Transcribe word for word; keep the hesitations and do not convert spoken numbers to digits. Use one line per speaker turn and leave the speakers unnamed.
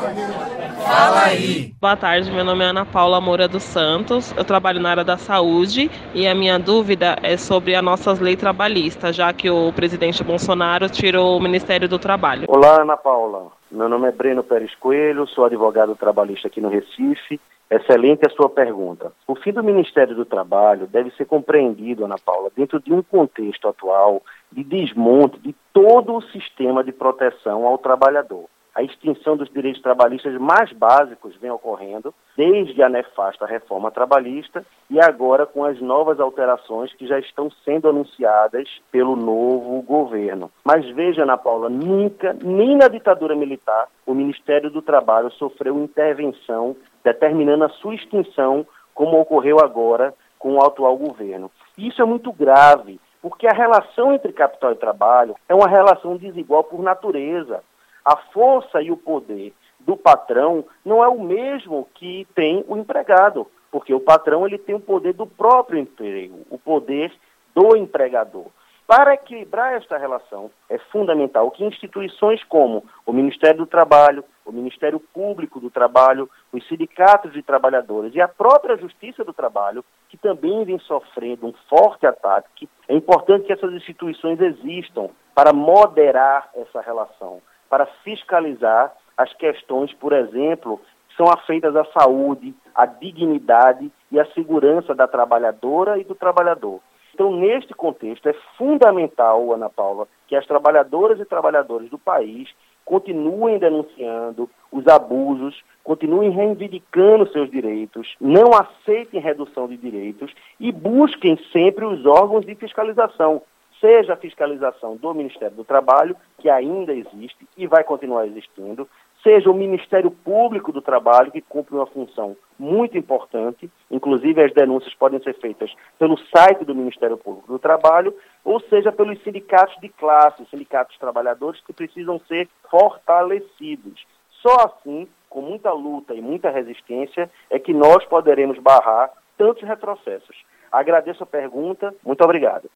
Fala aí!
Boa tarde, meu nome é Ana Paula Moura dos Santos, eu trabalho na área da saúde e a minha dúvida é sobre as nossas leis trabalhistas, já que o presidente Bolsonaro tirou o Ministério do Trabalho.
Olá, Ana Paula. Meu nome é Breno Pérez Coelho, sou advogado trabalhista aqui no Recife. Excelente a sua pergunta. O fim do Ministério do Trabalho deve ser compreendido, Ana Paula, dentro de um contexto atual de desmonte de todo o sistema de proteção ao trabalhador. A extinção dos direitos trabalhistas mais básicos vem ocorrendo desde a nefasta reforma trabalhista e agora com as novas alterações que já estão sendo anunciadas pelo novo governo. Mas veja, Ana Paula, nunca, nem na ditadura militar, o Ministério do Trabalho sofreu intervenção determinando a sua extinção, como ocorreu agora com o atual governo. Isso é muito grave, porque a relação entre capital e trabalho é uma relação desigual por natureza. A força e o poder do patrão não é o mesmo que tem o empregado, porque o patrão ele tem o poder do próprio emprego, o poder do empregador. Para equilibrar esta relação, é fundamental que instituições como o Ministério do Trabalho, o Ministério Público do Trabalho, os sindicatos de trabalhadores e a própria Justiça do Trabalho, que também vem sofrendo um forte ataque, é importante que essas instituições existam para moderar essa relação, para fiscalizar as questões, por exemplo, que são afeitas à saúde, à dignidade e à segurança da trabalhadora e do trabalhador. Então, neste contexto, é fundamental, Ana Paula, que as trabalhadoras e trabalhadores do país continuem denunciando os abusos, continuem reivindicando seus direitos, não aceitem redução de direitos e busquem sempre os órgãos de fiscalização, seja a fiscalização do Ministério do Trabalho, que ainda existe e vai continuar existindo, seja o Ministério Público do Trabalho, que cumpre uma função muito importante, inclusive as denúncias podem ser feitas pelo site do Ministério Público do Trabalho, ou seja pelos sindicatos de classe, sindicatos trabalhadores que precisam ser fortalecidos. Só assim, com muita luta e muita resistência, é que nós poderemos barrar tantos retrocessos. Agradeço a pergunta, muito obrigado.